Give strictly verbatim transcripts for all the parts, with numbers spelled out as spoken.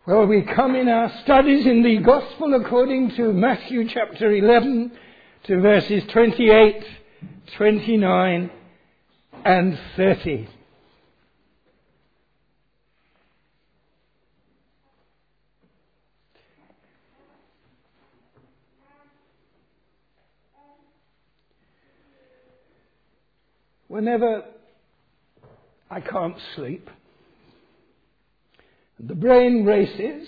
Well, we come in our studies in the Gospel according to Matthew chapter eleven to verses twenty-eight, twenty-nine and thirty. Whenever I can't sleep, the brain races,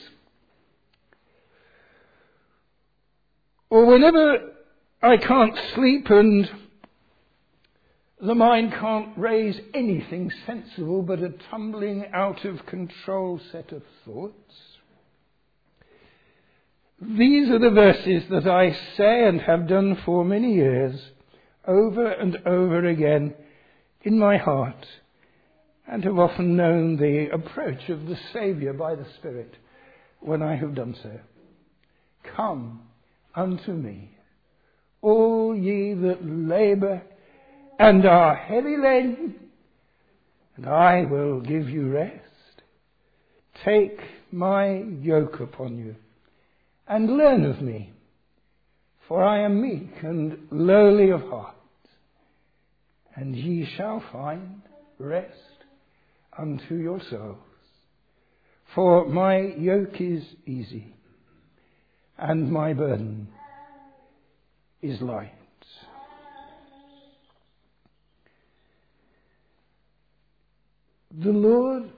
or whenever I can't sleep and the mind can't raise anything sensible but a tumbling out of control set of thoughts, these are the verses that I say and have done for many years, over and over again in my heart, and have often known the approach of the Saviour by the Spirit when I have done so. Come unto me, all ye that labour and are heavy laden, and I will give you rest. Take my yoke upon you, and learn of me, for I am meek and lowly of heart, and ye shall find rest unto your souls. For my yoke is easy, and my burden is light. The Lord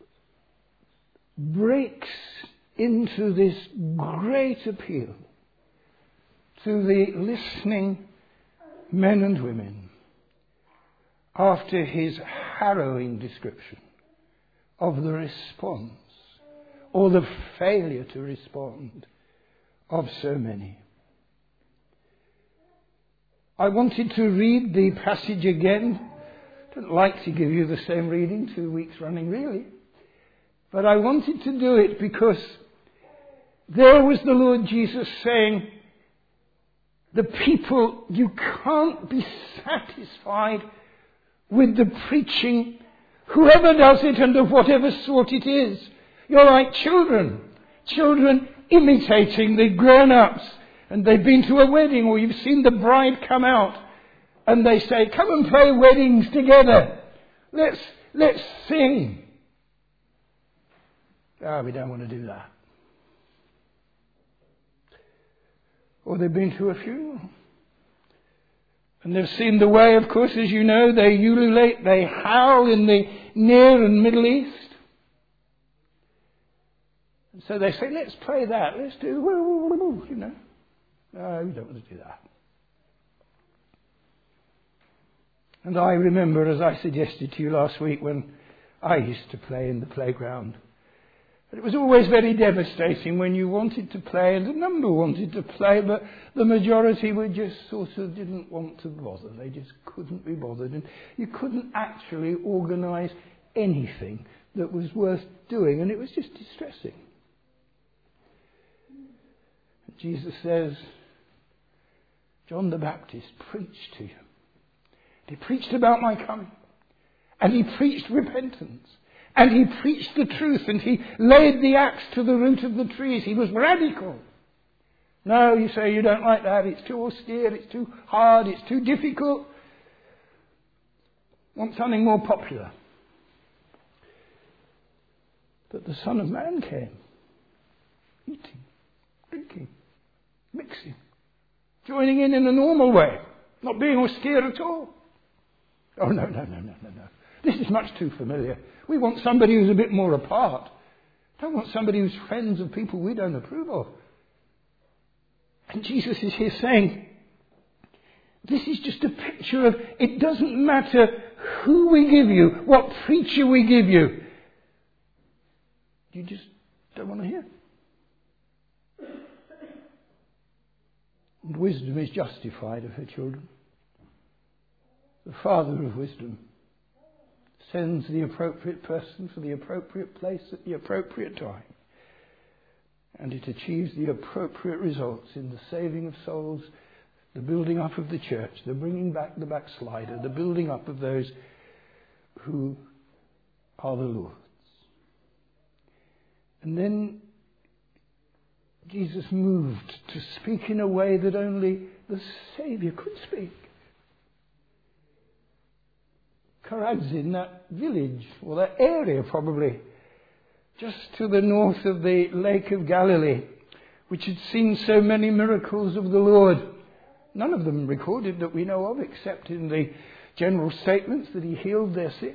breaks into this great appeal to the listening men and women after his harrowing description of the response, or the failure to respond, of so many. I wanted to read the passage again. I don't like to give you the same reading two weeks running, really. But I wanted to do it because there was the Lord Jesus saying, the people, you can't be satisfied with the preaching, whoever does it and of whatever sort it is. You're like children. Children imitating the grown-ups. And they've been to a wedding, or you've seen the bride come out, and they say, come and play weddings together. Let's, let's sing. Ah, we don't want to do that. Or they've been to a funeral. And they've seen the way, of course, as you know, they ululate, they howl in the Near and Middle East. And so they say, let's play that, let's do, you know. No, we don't want to do that. And I remember, as I suggested to you last week, when I used to play in the playground, it was always very devastating when you wanted to play, and a number wanted to play, but the majority were just sort of didn't want to bother. They just couldn't be bothered. And you couldn't actually organise anything that was worth doing, and it was just distressing. And Jesus says, John the Baptist preached to you. He preached about my coming. And he preached repentance. And he preached the truth. And he laid the axe to the root of the trees. He was radical. No, you say you don't like that. It's too austere. It's too hard. It's too difficult. Want something more popular. But the Son of Man came. Eating, drinking, mixing. Joining in in a normal way. Not being austere at all. Oh, no, no, no, no, no, no. This is much too familiar. We want somebody who's a bit more apart. Don't want somebody who's friends of people we don't approve of. And Jesus is here saying, this is just a picture of, it doesn't matter who we give you, what preacher we give you. You just don't want to hear. And wisdom is justified of her children. The Father of wisdom sends the appropriate person for the appropriate place at the appropriate time. And it achieves the appropriate results in the saving of souls, the building up of the church, the bringing back the backslider, the building up of those who are the Lord's. And then Jesus moved to speak in a way that only the Saviour could speak. Chorazin, that village, or that area probably, just to the north of the Lake of Galilee, which had seen so many miracles of the Lord. None of them recorded that we know of, except in the general statements that he healed their sick.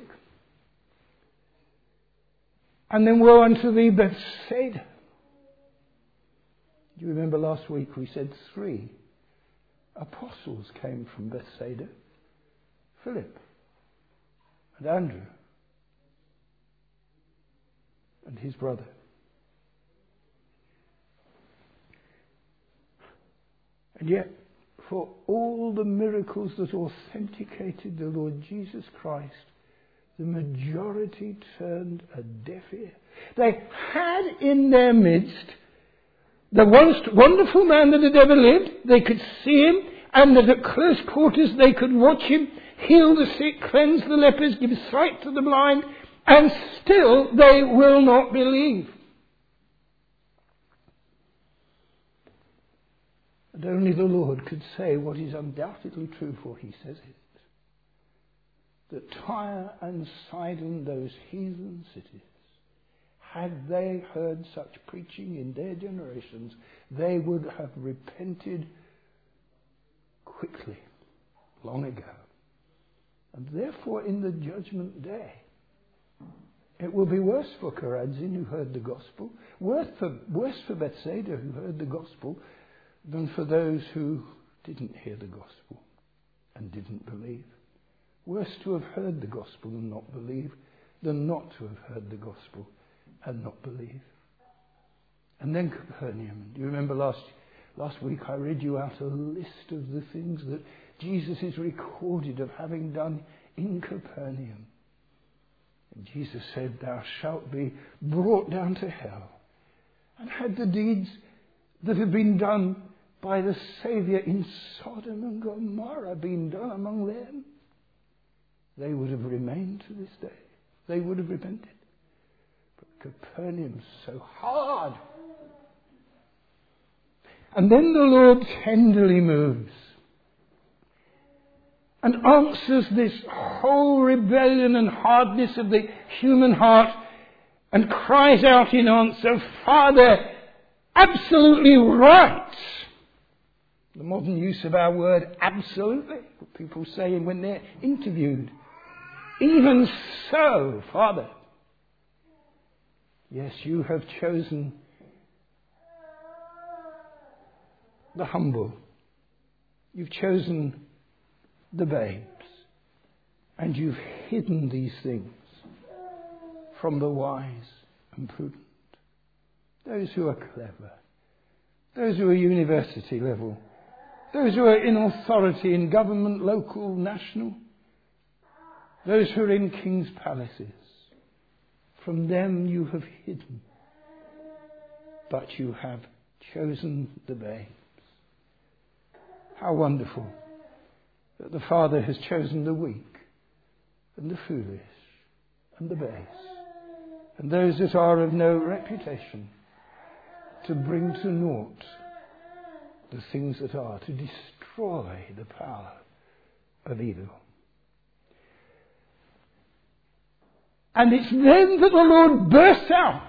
And then woe unto thee, Bethsaida. Do you remember last week we said three apostles came from Bethsaida? Philip and Andrew and his brother. And yet, for all the miracles that authenticated the Lord Jesus Christ, the majority turned a deaf ear. They had in their midst the most wonderful man that had ever lived. They could see him, and that at close quarters they could watch him heal the sick, cleanse the lepers, give sight to the blind, and still they will not believe. And only the Lord could say what is undoubtedly true, for he says it. That Tyre and Sidon, those heathen cities, had they heard such preaching in their generations, they would have repented quickly, long ago. And therefore, in the judgment day, it will be worse for Chorazin, who heard the gospel, worse for, worse for Bethsaida, who heard the gospel, than for those who didn't hear the gospel and didn't believe. Worse to have heard the gospel and not believe than not to have heard the gospel and not believe. And then Capernaum. Do you remember last last week I read you out a list of the things that Jesus is recorded of having done in Capernaum. And Jesus said, thou shalt be brought down to hell. And had the deeds that have been done by the Saviour in Sodom and Gomorrah been done among them, they would have remained to this day. They would have repented. But Capernaum's so hard. And then the Lord tenderly moves and answers this whole rebellion and hardness of the human heart and cries out in answer, Father, absolutely right. The modern use of our word absolutely, what people say when they're interviewed. Even so, Father. Yes, you have chosen the humble. You've chosen the babes. And you've hidden these things from the wise and prudent. Those who are clever. Those who are university level. Those who are in authority in government, local, national. Those who are in king's palaces. From them you have hidden. But you have chosen the babes. How wonderful that the Father has chosen the weak and the foolish and the base and those that are of no reputation to bring to naught the things that are, to destroy the power of evil. And it's then that the Lord bursts out,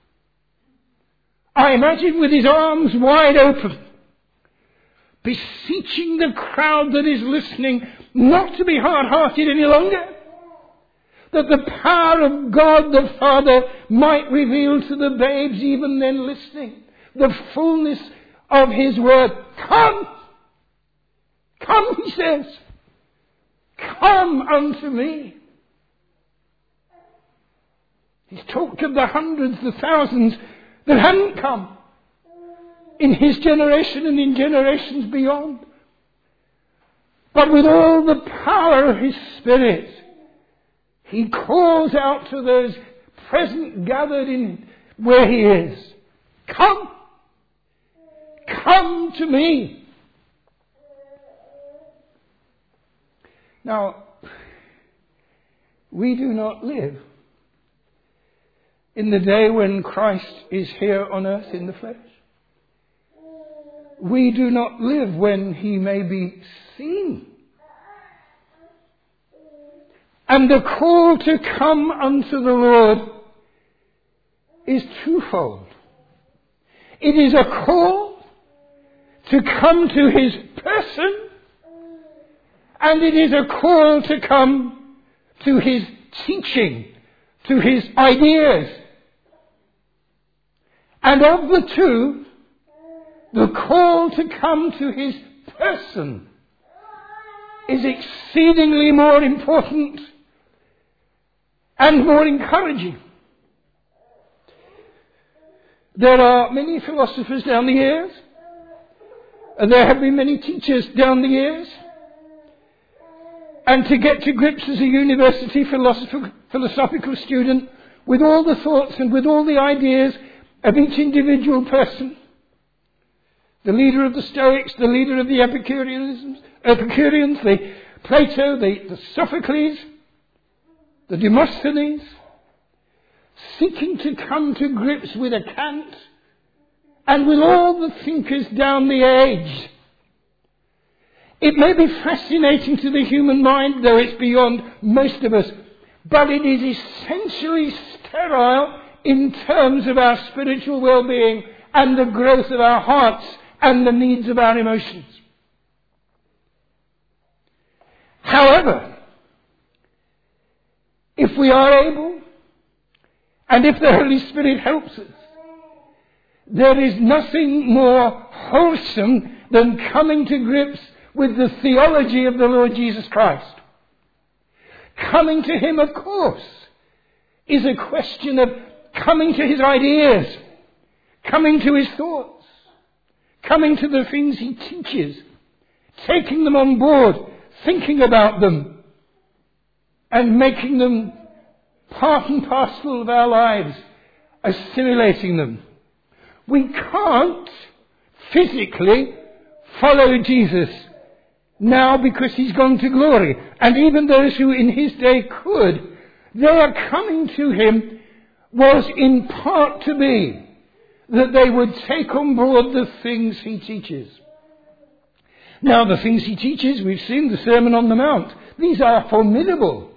I imagine with his arms wide open, beseeching the crowd that is listening not to be hard-hearted any longer, that the power of God the Father might reveal to the babes even then listening the fullness of his word. Come! Come, he says. Come unto me. He's talked of the hundreds, the thousands that hadn't come in his generation and in generations beyond. But with all the power of his Spirit, he calls out to those present gathered in where he is. Come! Come to me! Now, we do not live in the day when Christ is here on earth in the flesh. we do not live when he may be seen. And the call to come unto the Lord is twofold. It is a call to come to his person, and it is a call to come to his teaching, to his ideas. And of the two, the call to come to his person is exceedingly more important and more encouraging. There are many philosophers down the years, and there have been many teachers down the years. And to get to grips as a university philosoph- philosophical student with all the thoughts and with all the ideas of each individual person, the leader of the Stoics, the leader of the Epicureans, Epicureans the Plato, the, the Sophocles, the Demosthenes, seeking to come to grips with a Kant and with all the thinkers down the age. It may be fascinating to the human mind, though it's beyond most of us, but it is essentially sterile in terms of our spiritual well-being and the growth of our hearts and the needs of our emotions. However, if we are able, and if the Holy Spirit helps us, there is nothing more wholesome than coming to grips with the theology of the Lord Jesus Christ. Coming to him, of course, is a question of coming to his ideas, coming to his thoughts, coming to the things he teaches, taking them on board, thinking about them, and making them part and parcel of our lives, assimilating them. We can't physically follow Jesus now because he's gone to glory. And even those who in his day could, their coming to him was in part to be that they would take on board the things he teaches. Now, the things he teaches, we've seen the Sermon on the Mount. These are formidable.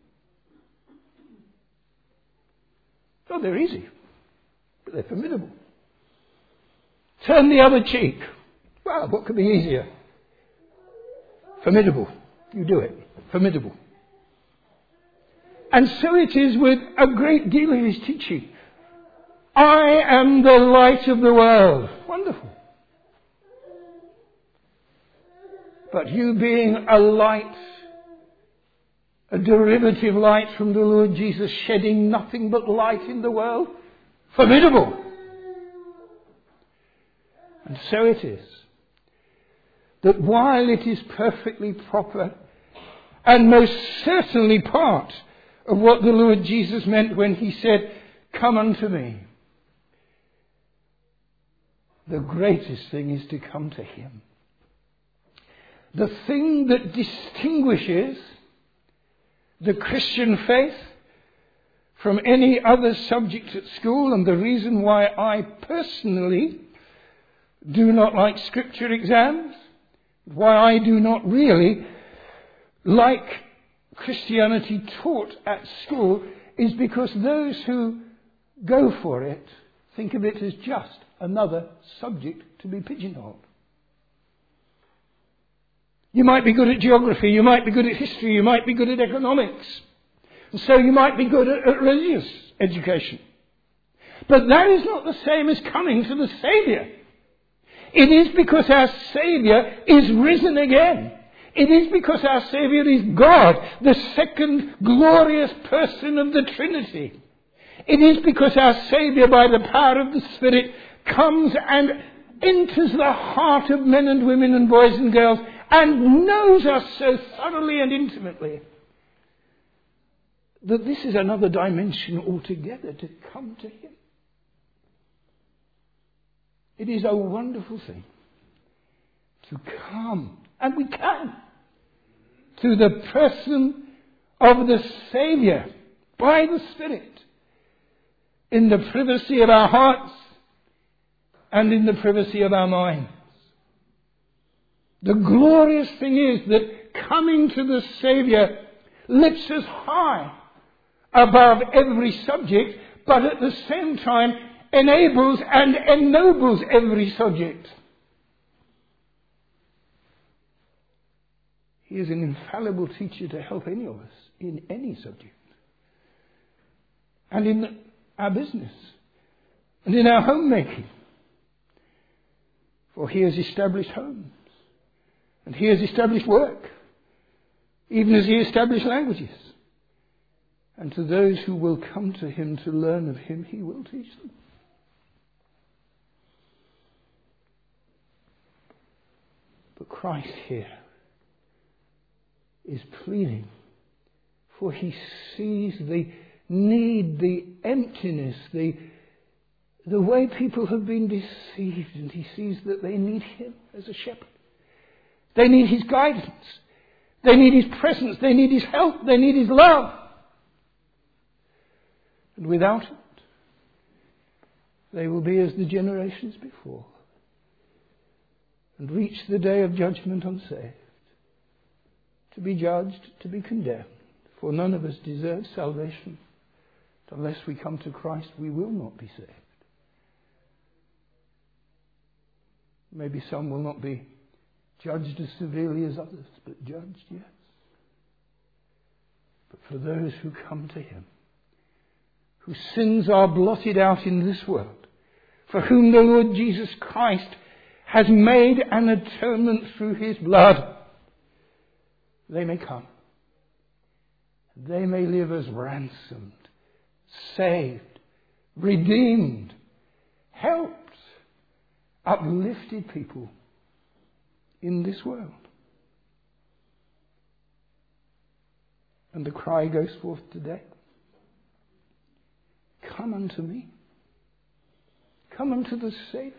Oh, they're easy, but they're formidable. Turn the other cheek. Well, what could be easier? Formidable. You do it. Formidable. And so it is with a great deal of his teaching. I am the light of the world. Wonderful. But you being a light, a derivative light from the Lord Jesus, shedding nothing but light in the world, formidable. And so it is that while it is perfectly proper and most certainly part of what the Lord Jesus meant when he said, "Come unto me," the greatest thing is to come to him. The thing that distinguishes the Christian faith from any other subject at school, and the reason why I personally do not like scripture exams, why I do not really like Christianity taught at school, is because those who go for it think of it as just another subject to be pigeonholed. You might be good at geography, you might be good at history, you might be good at economics, and so you might be good at, at religious education. But that is not the same as coming to the Saviour. It is because our Saviour is risen again. It is because our Saviour is God, the second glorious person of the Trinity. It is because our Saviour, by the power of the Spirit, comes and enters the heart of men and women and boys and girls and knows us so thoroughly and intimately that this is another dimension altogether to come to him. It is a wonderful thing to come, and we can, to the person of the Saviour by the Spirit in the privacy of our hearts and in the privacy of our minds. The glorious thing is that coming to the Saviour lifts us high above every subject, but at the same time enables and ennobles every subject. He is an infallible teacher to help any of us in any subject. And in our business. And in our homemaking. For he has established homes. And he has established work. Even as he established languages. And to those who will come to him to learn of him, he will teach them. But Christ here is pleading, for he sees the need, the emptiness, the, the way people have been deceived, and he sees that they need him as a shepherd. They need his guidance. They need his presence. They need his help. They need his love. And without it, they will be as the generations before and reach the day of judgment unsaved, to be judged, to be condemned. For none of us deserves salvation. Unless we come to Christ, we will not be saved. Maybe some will not be judged as severely as others, but judged, yes. But for those who come to him, whose sins are blotted out in this world, for whom the Lord Jesus Christ has made an atonement through his blood, they may come. They may live as ransomed, saved, redeemed, helped, uplifted people in this world. And the cry goes forth today. Come unto me. Come unto the Saviour.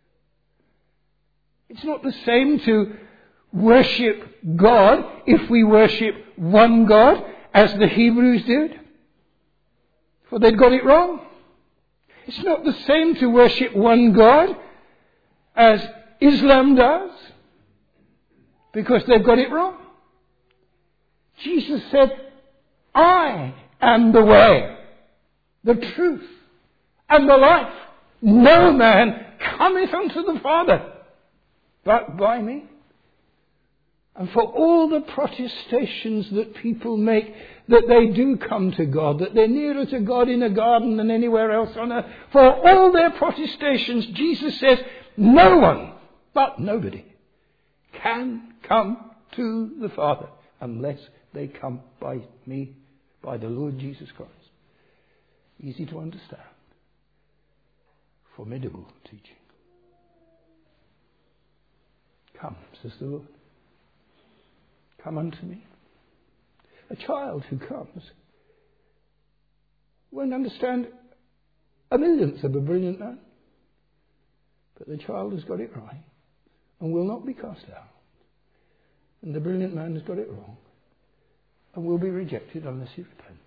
It's not the same to worship God if we worship one God as the Hebrews did, for they'd got it wrong. It's not the same to worship one God as Islam does, because they've got it wrong. Jesus said, I am the way, the truth, and the life. No man cometh unto the Father but by me. And for all the protestations that people make that they do come to God, that they're nearer to God in a garden than anywhere else on earth, for all their protestations, Jesus says, no one, but nobody, can come to the Father unless they come by me, by the Lord Jesus Christ. Easy to understand. Formidable teaching. Come, says the Lord. Come unto me. A child who comes won't understand a millionth of a brilliant man. But the child has got it right and will not be cast out. And the brilliant man has got it wrong and will be rejected unless he repents.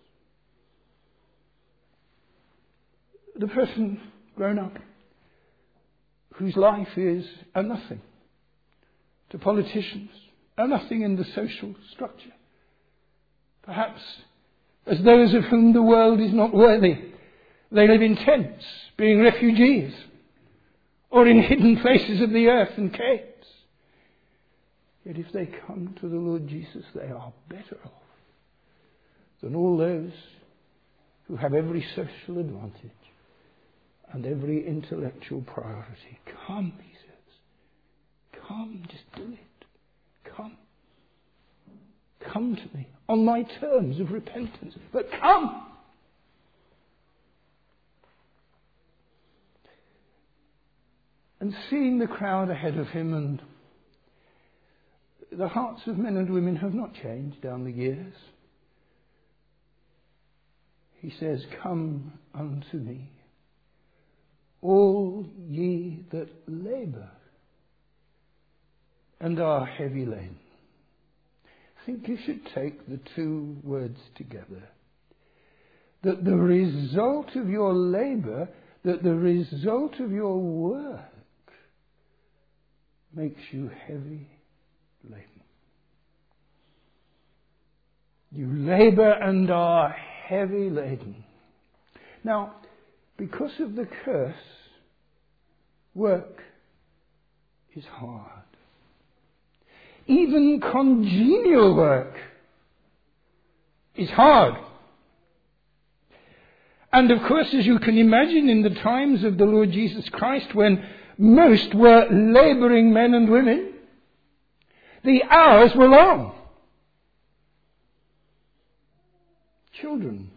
The person grown up whose life is a nothing to politicians, a nothing in the social structure. Perhaps as those of whom the world is not worthy. They live in tents, being refugees, or in hidden places of the earth and caves. Yet if they come to the Lord Jesus, they are better off than all those who have every social advantage and every intellectual priority. Come, he says. Come, just do it. Come. Come to me on my terms of repentance. But come. And seeing the crowd ahead of him, and the hearts of men and women have not changed down the years. He says, come unto me, all ye that labour and are heavy laden. I think you should take the two words together. That the result of your labour, that the result of your work makes you heavy laden. You labor and are heavy laden. Now, because of the curse, work is hard. Even congenial work is hard. And of course, as you can imagine, in the times of the Lord Jesus Christ, when most were laboring men and women, the hours were long. Children,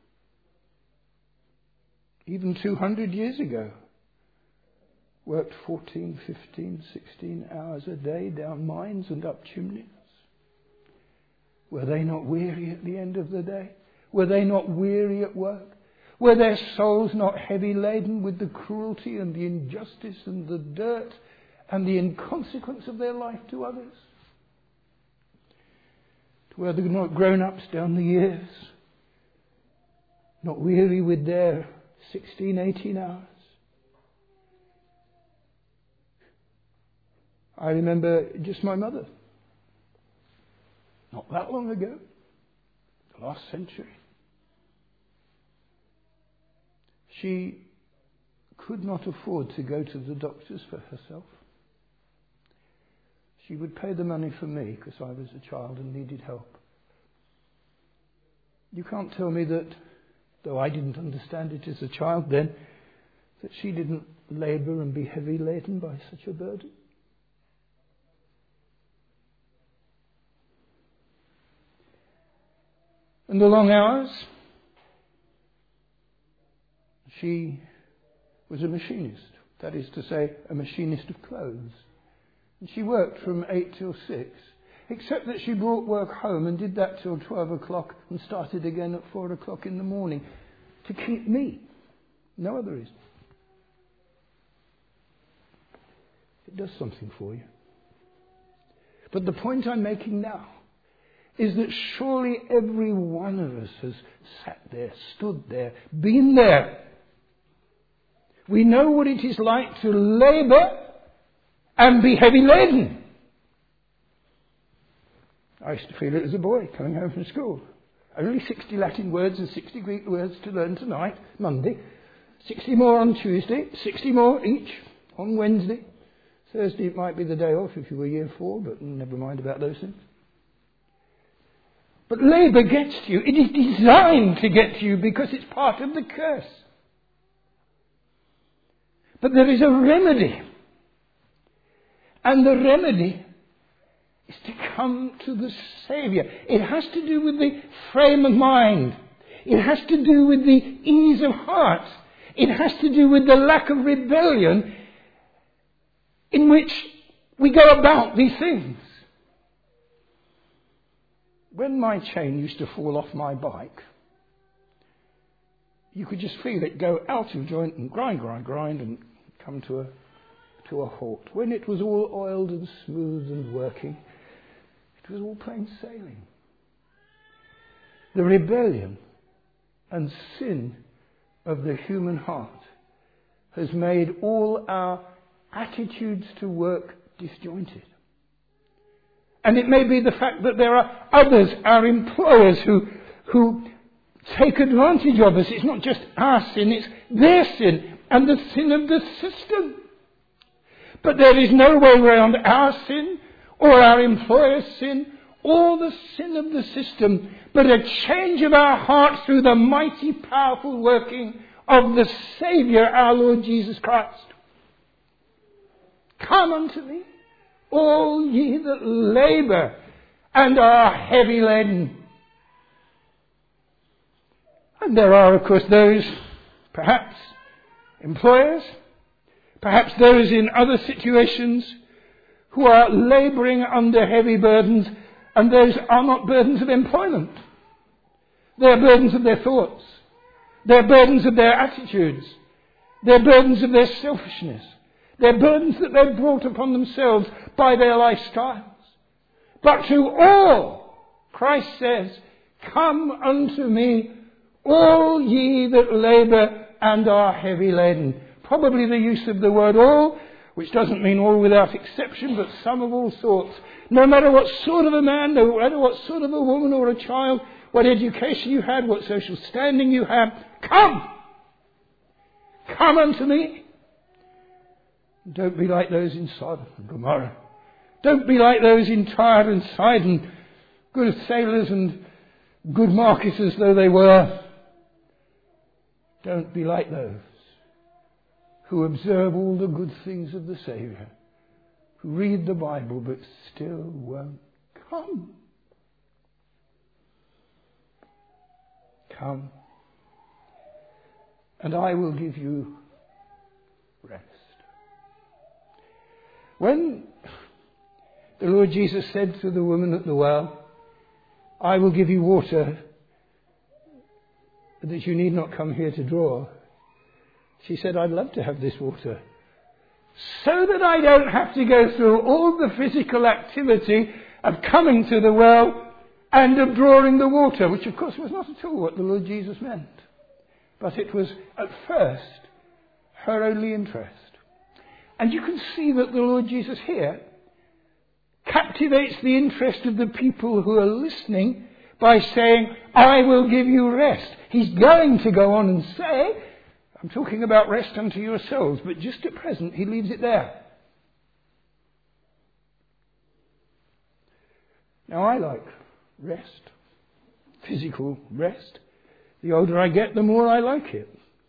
even two hundred years ago, worked fourteen, fifteen, sixteen hours a day down mines and up chimneys. Were they not weary at the end of the day? Were they not weary at work? Were their souls not heavy laden with the cruelty and the injustice and the dirt and the inconsequence of their life to others? Were the not grown-ups down the years not weary with their sixteen, eighteen hours? I remember just my mother, not that long ago, the last century. She could not afford to go to the doctors for herself. She would pay the money for me because I was a child and needed help. You can't tell me that, though I didn't understand it as a child then, that she didn't labour and be heavy laden by such a burden. And the long hours, she was a machinist, that is to say, a machinist of clothes. And she worked from eight till six, except that she brought work home and did that till twelve o'clock and started again at four o'clock in the morning to keep me. No other reason. It does something for you. But the point I'm making now is that surely every one of us has sat there, stood there, been there. We know what it is like to labour and be heavy laden. I used to feel it as a boy coming home from school. Only sixty Latin words and sixty Greek words to learn tonight, Monday. sixty more on Tuesday, sixty more each on Wednesday. Thursday it might be the day off if you were year four, but never mind about those things. But labour gets to you. It is designed to get to you because it's part of the curse. But there is a remedy. And the remedy is to come to the Saviour. It has to do with the frame of mind. It has to do with the ease of heart. It has to do with the lack of rebellion in which we go about these things. When my chain used to fall off my bike, you could just feel it go out of joint and grind, grind, grind and come to a to a halt. When it was all oiled and smooth and working, it was all plain sailing. The rebellion and sin of the human heart has made all our attitudes to work disjointed. And it may be the fact that there are others, our employers, who who take advantage of us. It's not just our sin, it's their sin and the sin of the system. But there is no way around our sin or our employer's sin or the sin of the system, but a change of our hearts through the mighty, powerful working of the Saviour, our Lord Jesus Christ. Come unto me, all ye that labour and are heavy laden. And there are, of course, those, perhaps, employers, perhaps those in other situations who are labouring under heavy burdens, and those are not burdens of employment. They are burdens of their thoughts. They are burdens of their attitudes. They are burdens of their selfishness. They are burdens that they've brought upon themselves by their lifestyles. But to all, Christ says, come unto me, all ye that labour and are heavy laden. Probably the use of the word all which doesn't mean all without exception, but some of all sorts. No matter what sort of a man, no matter what sort of a woman or a child, what education you had, what social standing you have, come! Come unto me! Don't be like those in Sodom and Gomorrah. Don't be like those in Tyre and Sidon, good sailors and good marketers though they were. Don't be like those who observe all the good things of the Saviour, who read the Bible but still won't come. Come, and I will give you rest. When the Lord Jesus said to the woman at the well, I will give you water that you need not come here to draw, she said, I'd love to have this water, so that I don't have to go through all the physical activity of coming to the well and of drawing the water, which of course was not at all what the Lord Jesus meant. But it was at first her only interest. And you can see that the Lord Jesus here captivates the interest of the people who are listening by saying, I will give you rest. He's going to go on and say, I'm talking about rest unto yourselves, but just at present he leaves it there. Now I like rest, physical rest. The older I get, the more I like it.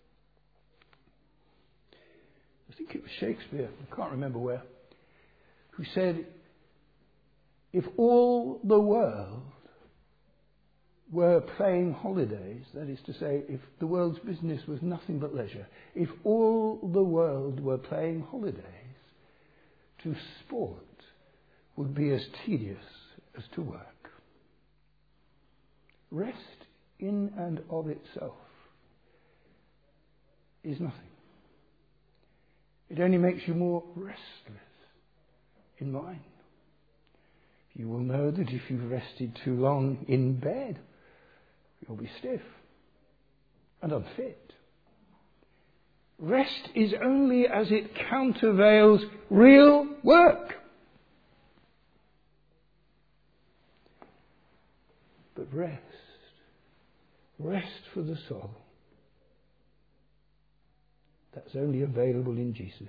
I think it was Shakespeare, I can't remember where, who said, if all the world were playing holidays, that is to say, if the world's business was nothing but leisure, if all the world were playing holidays, to sport would be as tedious as to work. Rest in and of itself is nothing. It only makes you more restless in mind. You will know that if you've rested too long in bed, you'll be stiff and unfit. Rest is only as it countervails real work. But rest, rest for the soul, that's only available in Jesus.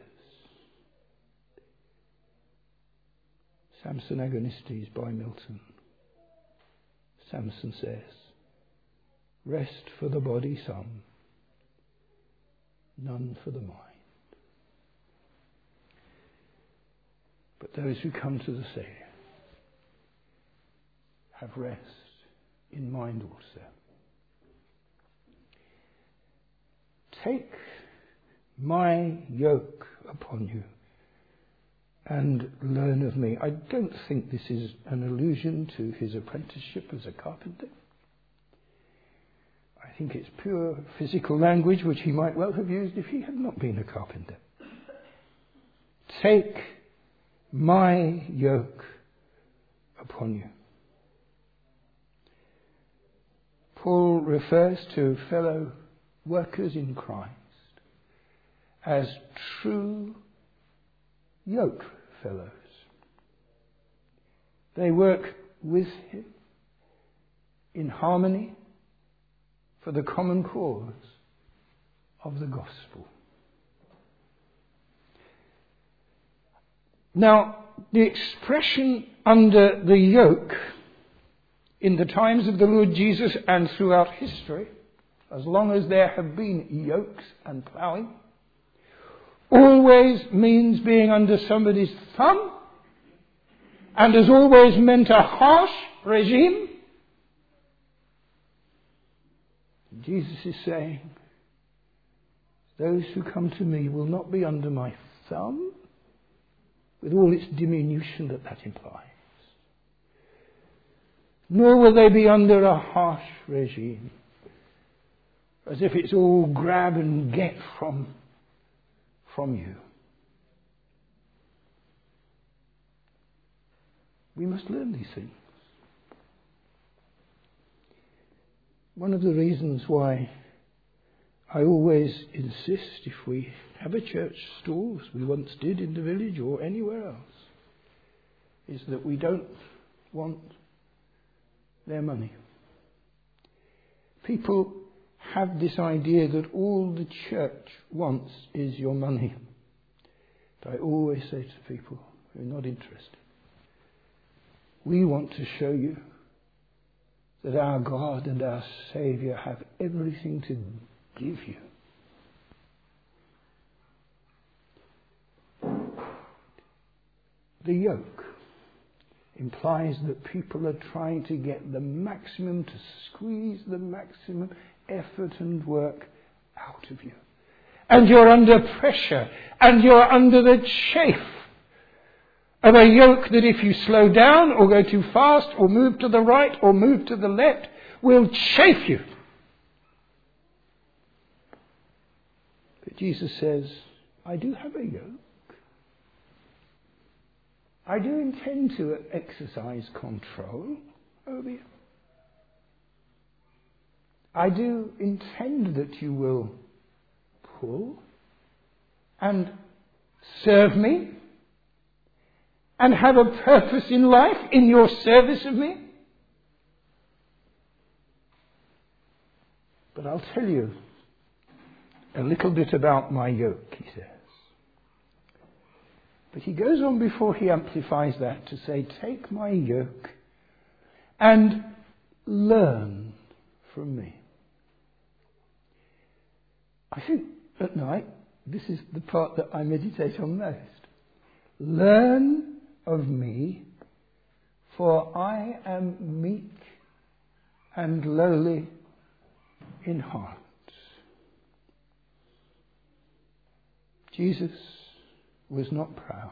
Samson Agonistes by Milton. Samson says, rest for the body some, none for the mind. But those who come to the Saviour have rest in mind also. Take my yoke upon you and learn of me. I don't think this is an allusion to his apprenticeship as a carpenter. I think it's pure physical language which he might well have used if he had not been a carpenter. Take my yoke upon you. Paul refers to fellow workers in Christ as true yoke fellows. They work with him in harmony for the common cause of the gospel. Now, the expression under the yoke in the times of the Lord Jesus and throughout history, as long as there have been yokes and ploughing, always means being under somebody's thumb, and has always meant a harsh regime. Jesus is saying, those who come to me will not be under my thumb, with all its diminution that that implies, nor will they be under a harsh regime, as if it's all grab and get from, from you. We must learn these things. One of the reasons why I always insist, if we have a church stall, as we once did in the village or anywhere else, is that we don't want their money. People have this idea that all the church wants is your money. But I always say to people who are not interested, we want to show you that our God and our Saviour have everything to give you. The yoke implies that people are trying to get the maximum, to squeeze the maximum effort and work out of you. And you're under pressure, and you're under the chafe of a yoke that if you slow down or go too fast or move to the right or move to the left will chafe you. But Jesus says, I do have a yoke. I do intend to exercise control over you. I do intend that you will pull and serve me and have a purpose in life in your service of me. But I'll tell you a little bit about my yoke, he says. But he goes on before he amplifies that to say, take my yoke and learn from me. I think at night, this is the part that I meditate on most. Learn of me, for I am meek and lowly in heart. Jesus was not proud.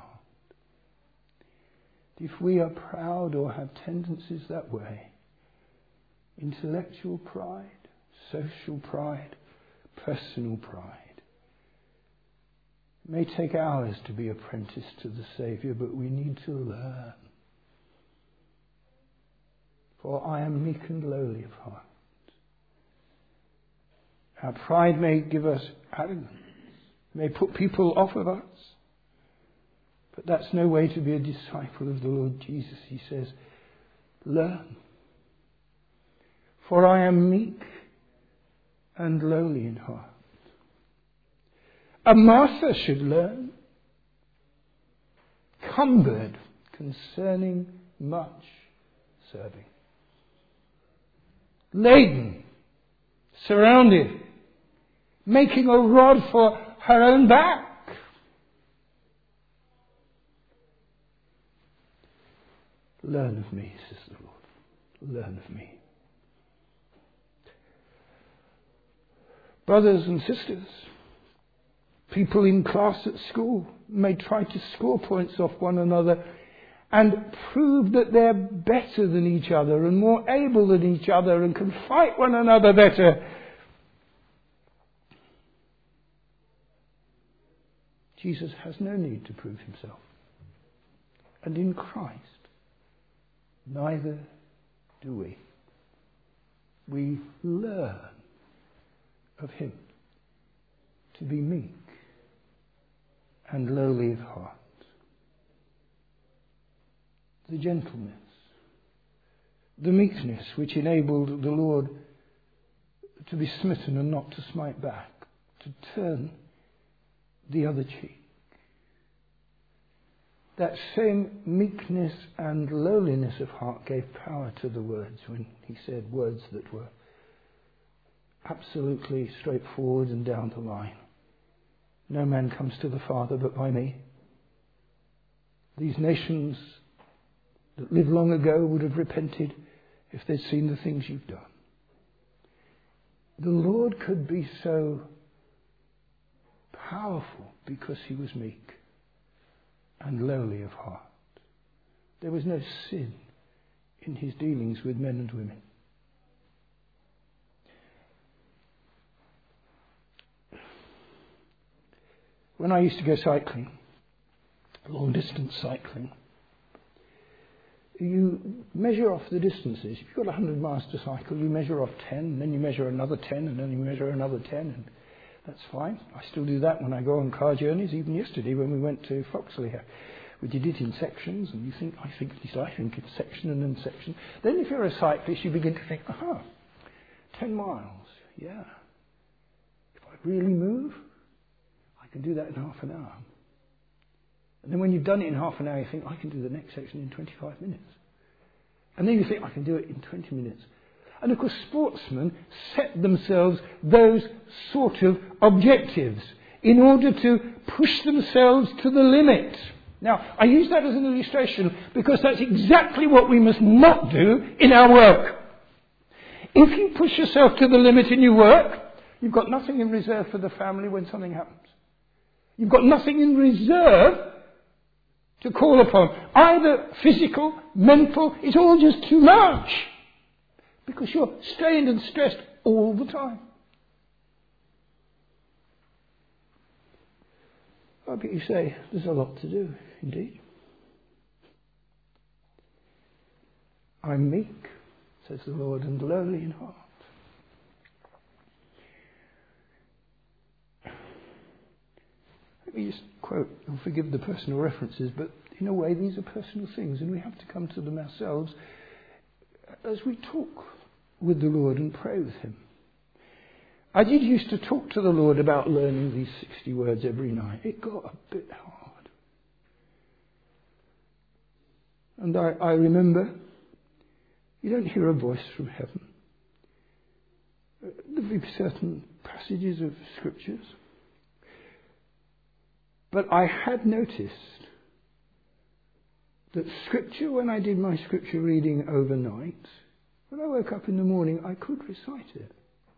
If we are proud or have tendencies that way, intellectual pride, social pride, personal pride, it may take hours to be apprenticed to the Saviour, but we need to learn. For I am meek and lowly of heart. Our pride may give us arrogance, may put people off of us, but that's no way to be a disciple of the Lord Jesus. He says, learn. For I am meek and lowly in heart. A Martha should learn, cumbered concerning much serving. Laden, surrounded, making a rod for her own back. Learn of me, says the Lord. Learn of me. Brothers and sisters, people in class at school may try to score points off one another and prove that they're better than each other and more able than each other and can fight one another better. Jesus has no need to prove himself. And in Christ, neither do we. We learn of him to be meek and lowly of heart. The gentleness, the meekness which enabled the Lord to be smitten and not to smite back, to turn the other cheek. That same meekness and lowliness of heart gave power to the words when he said words that were absolutely straightforward and down the line. No man comes to the Father but by me. These nations that lived long ago would have repented if they'd seen the things you've done. The Lord could be so powerful because he was meek and lowly of heart. There was no sin in his dealings with men and women. When I used to go cycling, long distance cycling, you measure off the distances. If you've got one hundred miles to cycle, you measure off ten, and then you measure another ten, and then you measure another ten. And That's fine. I still do that when I go on car journeys. Even yesterday when we went to Foxley, we did it in sections, and you think, I think this, I think it's section and then section. Then if you're a cyclist, you begin to think, aha, ten miles, yeah. If I really move, I can do that in half an hour. And then when you've done it in half an hour, you think, I can do the next section in twenty-five minutes. And then you think, I can do it in twenty minutes. And of course, sportsmen set themselves those sort of objectives in order to push themselves to the limit. Now, I use that as an illustration because that's exactly what we must not do in our work. If you push yourself to the limit in your work, you've got nothing in reserve for the family when something happens. You've got nothing in reserve to call upon. Either physical, mental, it's all just too much. Because you're strained and stressed all the time. I bet you say, there's a lot to do, indeed. I'm meek, says the Lord, and lowly in heart. Let me just quote, and forgive the personal references, but in a way these are personal things, and we have to come to them ourselves as we talk with the Lord and pray with Him. I did used to talk to the Lord about learning these sixty words every night. It got a bit hard. And I, I remember, you don't hear a voice from heaven. There'll be certain passages of scriptures. But I had noticed that scripture, when I did my scripture reading overnight, when I woke up in the morning, I could recite it.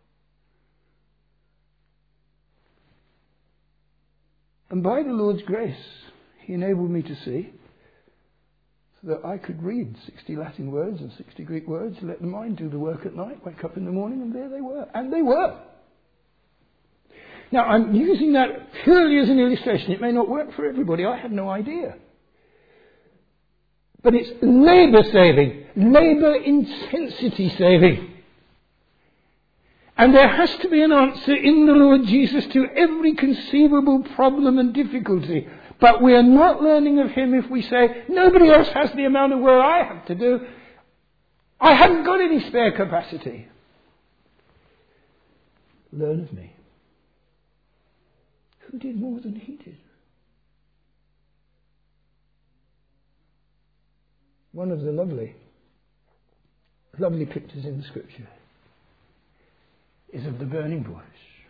And by the Lord's grace, He enabled me to see so that I could read sixty Latin words and sixty Greek words, let the mind do the work at night, wake up in the morning, and there they were. And they were. Now, I'm using that purely as an illustration. It may not work for everybody. I have no idea. But it's labour saving, labour intensity saving. And there has to be an answer in the Lord Jesus to every conceivable problem and difficulty. But we are not learning of Him if we say, nobody else has the amount of work I have to do. I haven't got any spare capacity. Learn of me. Who did more than He did? One of the lovely, lovely pictures in the Scripture is of the burning bush,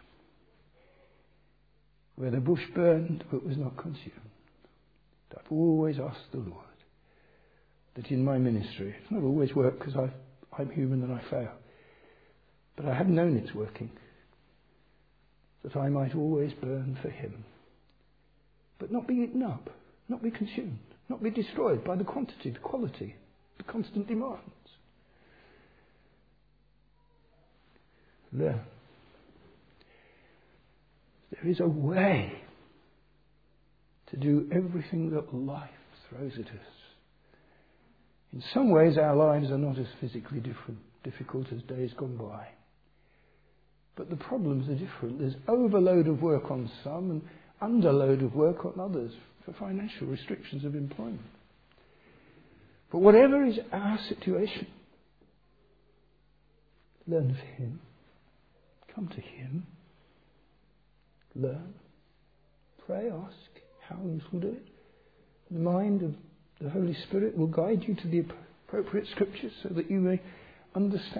where the bush burned but was not consumed. I've always asked the Lord that in my ministry, it's not always worked because I'm human and I fail, but I have known it's working, that I might always burn for Him, but not be eaten up, not be consumed, not be destroyed by the quantity, the quality, the constant demands. Learn. There is a way to do everything that life throws at us. In some ways our lives are not as physically different, difficult as days gone by. But the problems are different. There's overload of work on some and underload of work on others for financial restrictions of employment. But whatever is our situation, learn of Him. Come to Him. Learn. Pray, ask how He will do it. The mind of the Holy Spirit will guide you to the appropriate scriptures so that you may understand.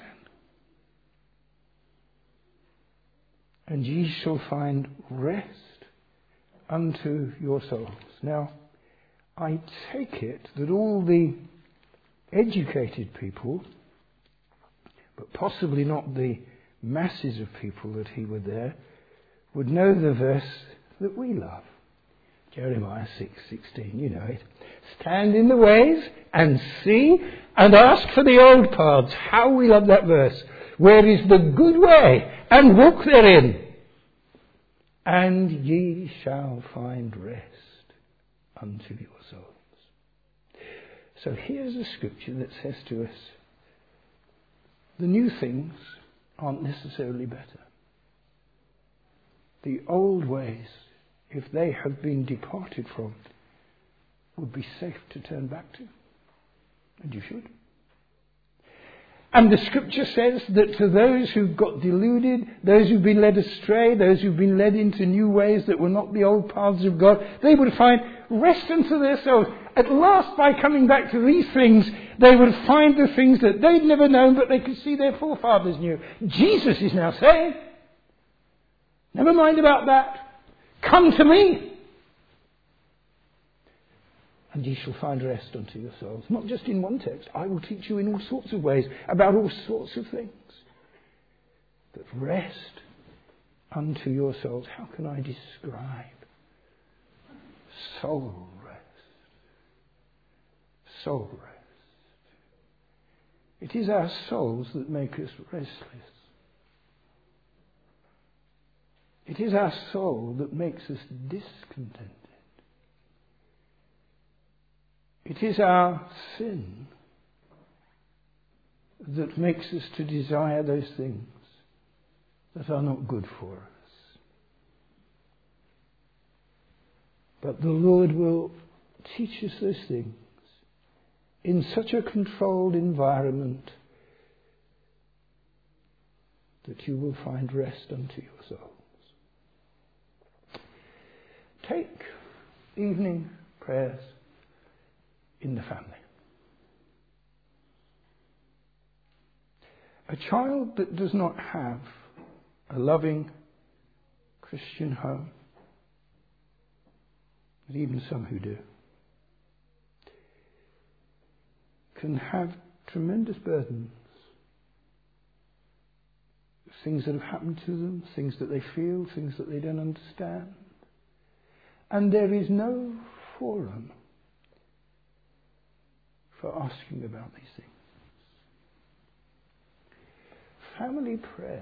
And ye shall find rest unto your souls. Now, I take it that all the educated people, but possibly not the masses of people that He were there, would know the verse that we love. Jeremiah six sixteen, you know it. Stand in the ways and see and ask for the old paths. How we love that verse. Where is the good way, and walk therein, and ye shall find rest unto your souls. So here's a scripture that says to us, the new things aren't necessarily better. the old ways, if they have been departed from, would be safe to turn back to. And you should. And the scripture says that to those who've got deluded, those who've been led astray, those who've been led into new ways that were not the old paths of God, they would find rest unto their souls. At last, by coming back to these things, they would find the things that they'd never known, but they could see their forefathers knew. Jesus is now saying, never mind about that. Come to me, and ye shall find rest unto your souls. Not just in one text. I will teach you in all sorts of ways about all sorts of things. But rest unto your souls. How can I describe soul rest? Soul rest. It is our souls that make us restless. It is our soul that makes us discontented. It is our sin that makes us to desire those things that are not good for us. But the Lord will teach us those things in such a controlled environment that you will find rest unto your souls. Take evening prayers in the family. A child that does not have a loving Christian home, and even some who do, can have tremendous burdens. Things that have happened to them, things that they feel, things that they don't understand. And there is no forum for asking about these things. Family prayers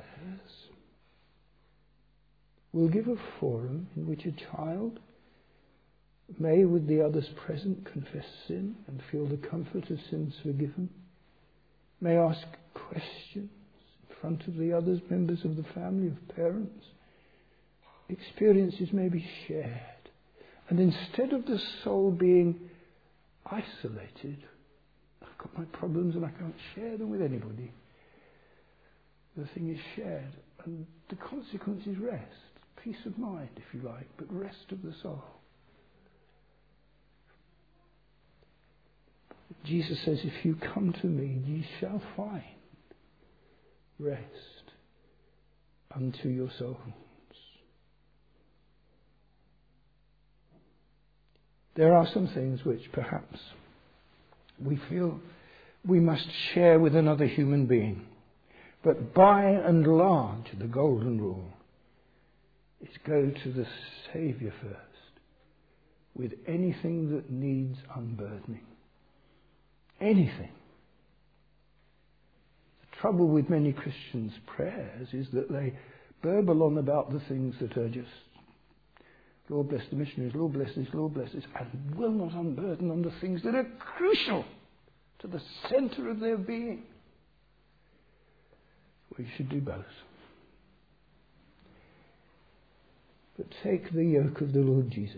will give a forum in which a child may, with the others present, confess sin and feel the comfort of sins forgiven, may ask questions in front of the others, members of the family, of parents. Experiences may be shared. And instead of the soul being isolated, I've got my problems and I can't share them with anybody, the thing is shared. And the consequence is rest. Peace of mind, if you like, but rest of the soul. Jesus says, if you come to me, ye shall find rest unto your souls. There are some things which perhaps we feel we must share with another human being. But by and large, the golden rule is go to the Saviour first with anything that needs unburdening. Anything. The trouble with many Christians' prayers is that they burble on about the things that are just, Lord bless the missionaries, Lord bless this, Lord bless this, and will not unburden on the things that are crucial to the centre of their being. We should do both. But take the yoke of the Lord Jesus,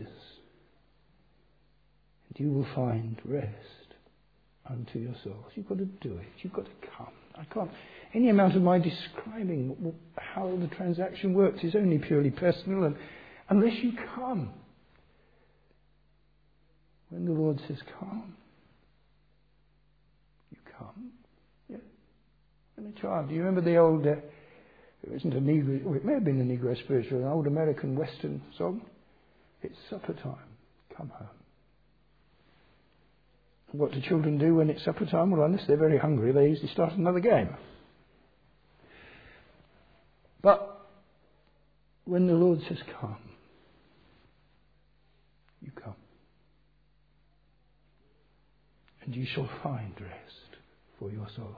and you will find rest unto your souls. You've got to do it. You've got to come. I can't. Any amount of my describing how the transaction works is only purely personal, and unless you come, when the Lord says come, you come. Yeah. And a child, do you remember the old? Uh, it wasn't a Negro. Well, it may have been a Negro spiritual, an old American Western song. It's supper time. Come home. What do children do when it's supper time? Well, unless they're very hungry, they usually start another game. But when the Lord says come, you come. And you shall find rest for your souls.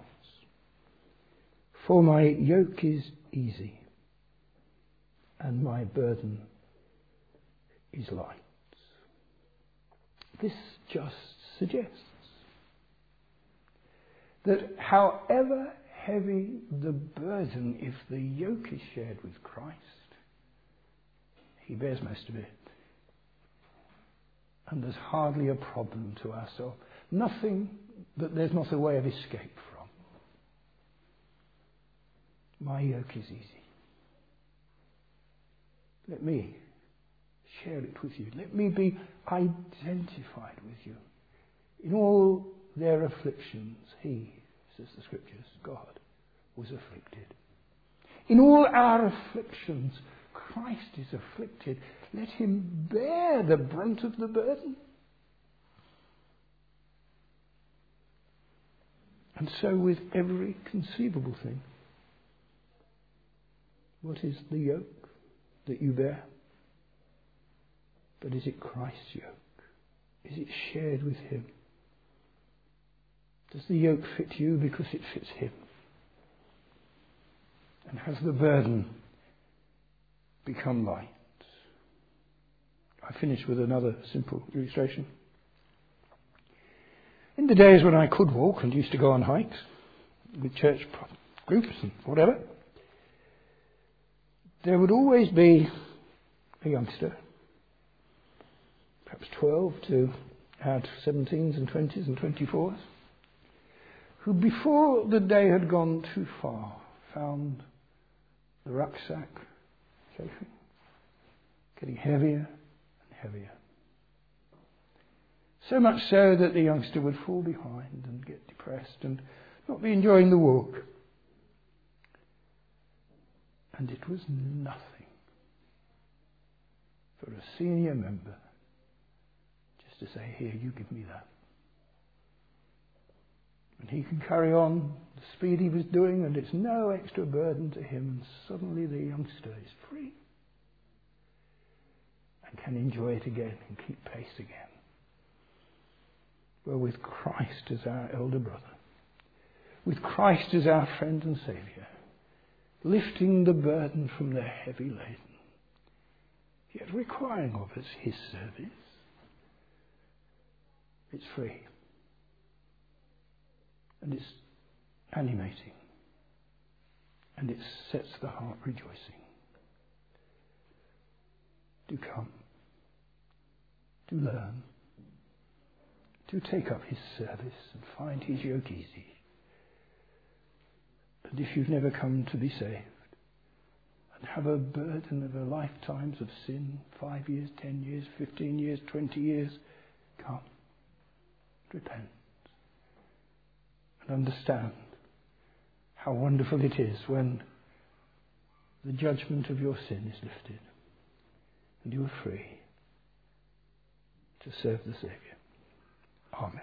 For my yoke is easy, and my burden is light. This just suggests that however heavy the burden, if the yoke is shared with Christ, He bears most of it. And there's hardly a problem to our soul. Nothing that there's not a way of escape from. My yoke is easy. Let me share it with you. Let me be identified with you. In all their afflictions, he, says the Scriptures, God, was afflicted. In all our afflictions, Christ is afflicted. Let him bear the brunt of the burden. And so with every conceivable thing. What is the yoke that you bear? But is it Christ's yoke? Is it shared with him? Does the yoke fit you because it fits him? And has the burden become light? I finish with another simple illustration. In the days when I could walk and used to go on hikes with church groups and whatever, there would always be a youngster, perhaps twelve to add seventeens and twenties and twenty-fours, who before the day had gone too far found the rucksack chafing, getting heavier and heavier. So much so that the youngster would fall behind and get depressed and not be enjoying the walk. And it was nothing for a senior member just to say, here, you give me that. And he can carry on the speed he was doing, and it's no extra burden to him. And suddenly the youngster is free and can enjoy it again and keep pace again. Well, with Christ as our elder brother, with Christ as our friend and Saviour, lifting the burden from the heavy laden, yet requiring of us his service, it's free. And it's animating. And it sets the heart rejoicing. Do come. Do learn. Do take up his service and find his yoke easy. And if you've never come to be saved and have a burden of a lifetimes of sin, five years, ten years, fifteen years, twenty years, come. Repent. And understand how wonderful it is when the judgment of your sin is lifted and you are free to serve the Saviour. Amen.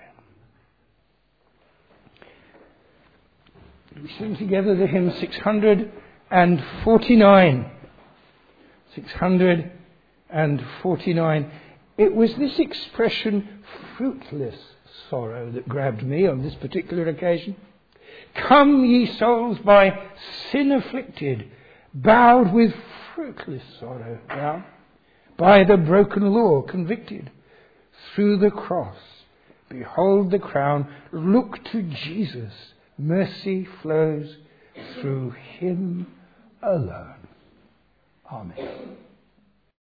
We sing together the hymn six hundred forty-nine. six hundred forty-nine. It was this expression, fruitless sorrow, that grabbed me on this particular occasion. Come, ye souls by sin afflicted, bowed with fruitless sorrow down, by the broken law convicted, through the cross, behold the crown, look to Jesus, mercy flows through him alone. Amen.